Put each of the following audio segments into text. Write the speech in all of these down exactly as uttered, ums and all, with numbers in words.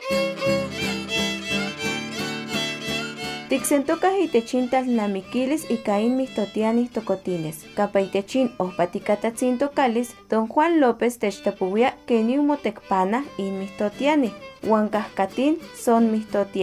Tixentocas itechin talnamiquilis y caín mistotianis tocotines. Capa itechin ohpaticatatzin tocalis, don Juan López techtapuya keniu motecpana in mistotiani. Huancascatín son mistotia.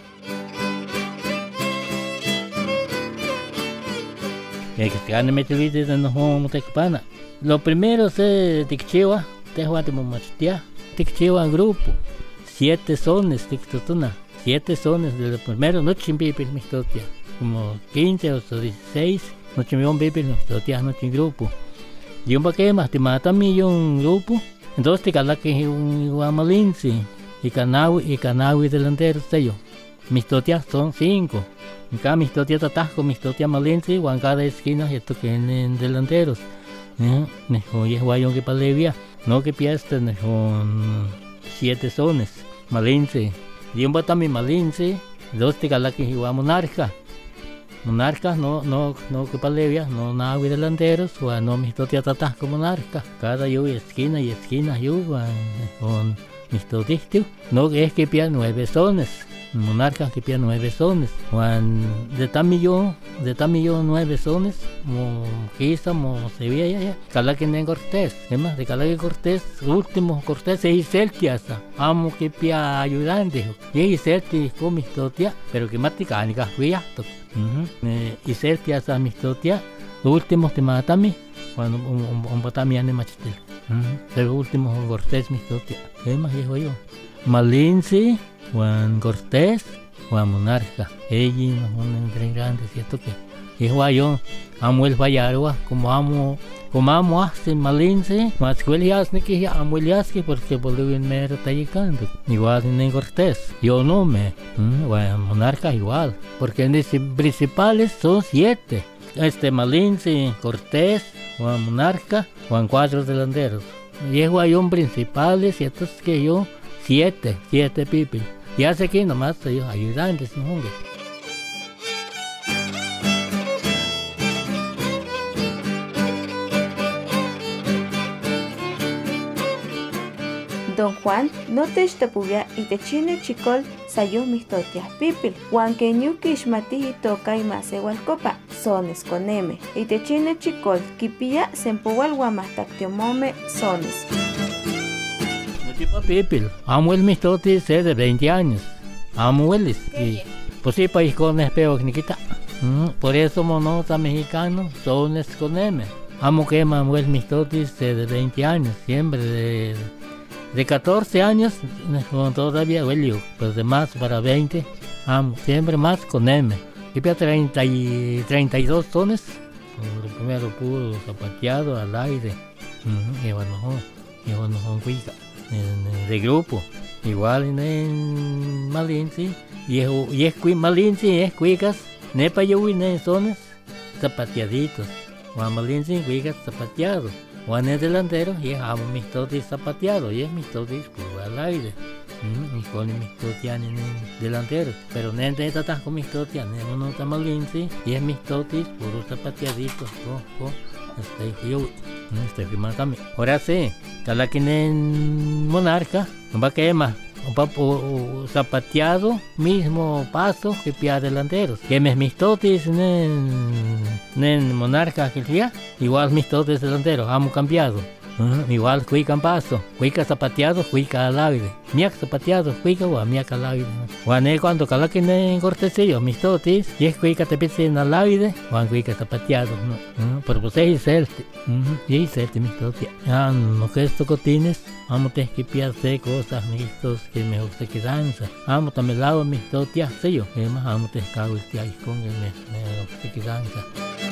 Lo primero se ticchiwa, tehuatimomachtia, ticchiwa en grupo, siete sones tictotuna. Siete sones de los primeros noche en Bibel mistotia, como quince o dieciséis noche en Bibel mistotia, noche en grupo. Y un paquete más te mata a mí un grupo, entonces te cala que un guamalinci y canawi y canawi delantero sello. Mistotia son cinco. En cada mistotia tatasco, mistotia malinci, o en cada esquina esto que en delanteros. Oye, guayón que palevia, no que piaste con siete sones, malinci. Y un batami malinci, dos te cala que igual monarca. Monarca no no no que palevia, no navi delanteros, o no mistotia tatasco monarca. Cada yo esquina y esquina yo con mistotistio, no es que pia nueve sones. Monarca que pia nueve sones. Juan de tamillo, de tamillo nueve sones, mo quizá mo Sevilla ya ya. Cala que en Cortés, es más de Cala que Cortés, último Cortés se hizo celtiasa. Amo que pia ayudante. Y celti con mistotia, pero que maticánica fui acto. Y celtiasa mistotia, los últimos te matami, cuando un un batami ane machitel. El último Cortés mistotia. Es más dijo yo. Malinci Juan Cortés, Juan Monarca, ellos son entre grandes, ¿cierto que? Y yo amo el Vallarua, como amo, como amo hasta Malinci, más que el Yasne que amo el Yasque porque volvió en mero tallicando, igual en Cortés, yo no me, Juan Monarca igual, porque en los principales son siete, este Malinci, Cortés, Juan Monarca, Juan cuatro delanteros, y es Guayón principales, ¿cierto que yo? Siete, siete people. Ya sé que nomás soy ayudantes, no hombre. Don Juan no te estapuya y te chine chicol sayo mistotia people. Juan que ñu kishmati y toca y más igual copa. Sones con M. Y te chine chicol kipia sempual guamastactiomome sones. Tipo people, amo el mistote sé de veinte años, amo el y pues sí país con espejo que quita, por eso monota mexicano sones con M, amo que amo el mistote sé de veinte años, siempre de, de catorce años todavía huelio, pues de más para veinte, amo siempre más con M, y para treinta y treinta y dos sones, el primero puro zapateado al aire, y bueno, y bueno, cuica. De grupo, igual en Malinci, y es, y es Malinci, es cuicas, nepa yo y ne sones, zapateaditos, Juan Malinci, cuicas zapateados, Juan es delantero, y es amo mis totis zapateados, y es mis totis pues, al aire, y con mis totianes delanteros, pero no es tatas con mis totianes, no está Malinci, y es mis totis puros zapateaditos, oh, oh. Este yo, este que más también. Ahora sí, cada quien en Monarca, no va a quemar, un papo zapateado, mismo paso que pia delanteros. Que me mis totis en en Monarca que día, igual mis totis delanteros, hemos cambiado. Uh, igual cuica paso, cuica zapateado, cuica al aire. Miak zapateado, cuica o miak al aire. Juan cuando cala que en Cortesillo, mis totis, y es cuica te pisen al aire, Juan cuica zapateado, ¿no? Uh, pero pues es celte, uh, y es celte mis totis. Ah, no que esto cotines, vamos a que piarse cosas, estos que me gusta que danza. Vamos también lado mis totis, sello, además vamos a cago el que hay con el me gusta que danza.